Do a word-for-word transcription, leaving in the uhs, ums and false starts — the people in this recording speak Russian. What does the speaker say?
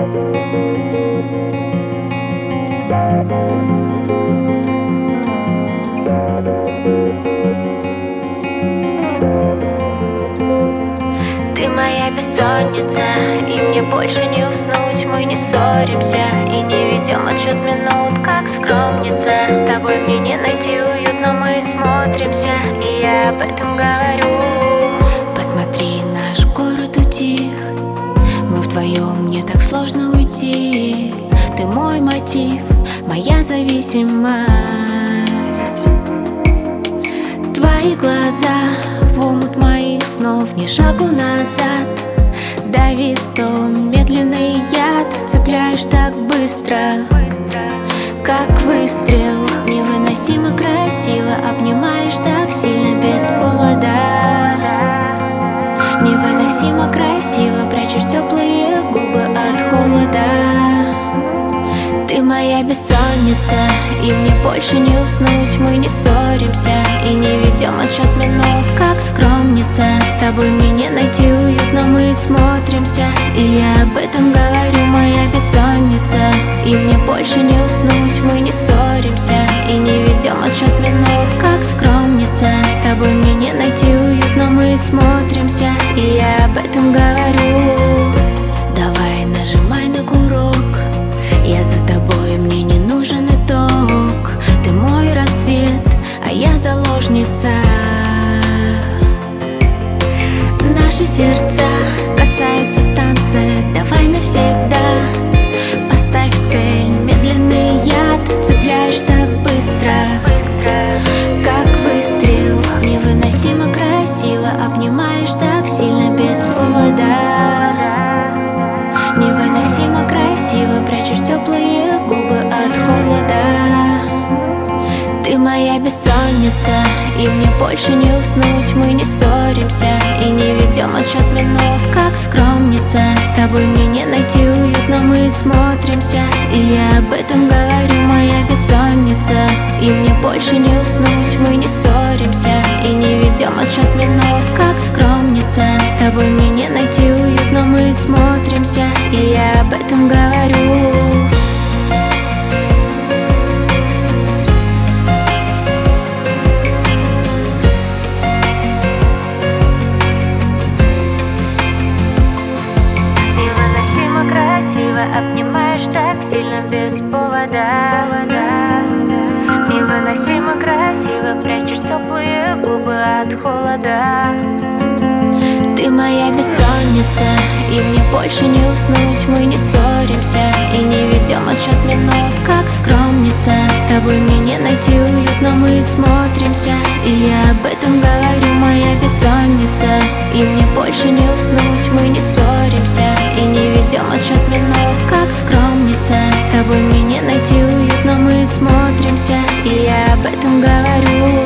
Ты моя бессонница, и мне больше не уснуть. Мы не ссоримся и не ведем отсчет минут, как скромница. С тобой мне не найти уют, но мы смотримся, и я об этом говорю. Посмотри, наш город утих, мы вдвоем, мне так сложно уйти. Ты мой мотив, моя зависимость. Твои глаза в омут моих снов, ни шагу назад. Дави сто, медленный яд, цепляешь так быстро, как выстрел. Невыносимо красиво, обнимаешь так сильно без повода. Невыносимо красиво, прячешь теплые губы от холода. Ты моя бессонница, и мне больше не уснуть. Мы не ссоримся и не ведем отсчет минут, как скромница. С тобой мне не найти уют, но мы смотримся, и я об этом говорю. Моя бессонница, и мне больше не уснуть. Мы не ссоримся и не ведем отсчет минут, как скромница. С тобой мне не найти уют, но мы смотримся, и я об этом говорю. Давай нажимай на курок, я за тобой, мне не нужен итог. Ты мой рассвет, а я заложница. Наши сердца касаются в танце. Давай навсегда поставь цель. Медленный яд, цепляешь так быстро, как выстрел. Невыносимо красиво, обнимаешь так сильно без повода. Невыносимо красиво, прячешь теплые губы от холода. Ты моя бессонница, и мне больше не уснуть. Мы не ссоримся и не ведем отсчет минут, как скромница. С тобой мне не найти уют, но мы смотримся, и я об этом говорю. Моя бессонница, и мне больше не уснуть. Мы не ссоримся и не ведем отсчет минут, как скромница. С тобой мне не найти уют, но мы смотримся, и я об этом говорю. Невыносимо красиво, обнимаешь так сильно без повода. Невыносимо красиво, прячешь теплые губы от холода. Ты моя бессонница, и мне больше не уснуть. Мы не ссоримся и не ведем отсчет минут, как скромница. С тобой мне не найти уют, но мы смотримся, и я об этом говорю. Моя бессонница, и мне больше не уснуть. Мы не ссоримся и не ведем отсчет минут, как скромница. С тобой мне не найти уют, но мы смотримся, и я об этом говорю.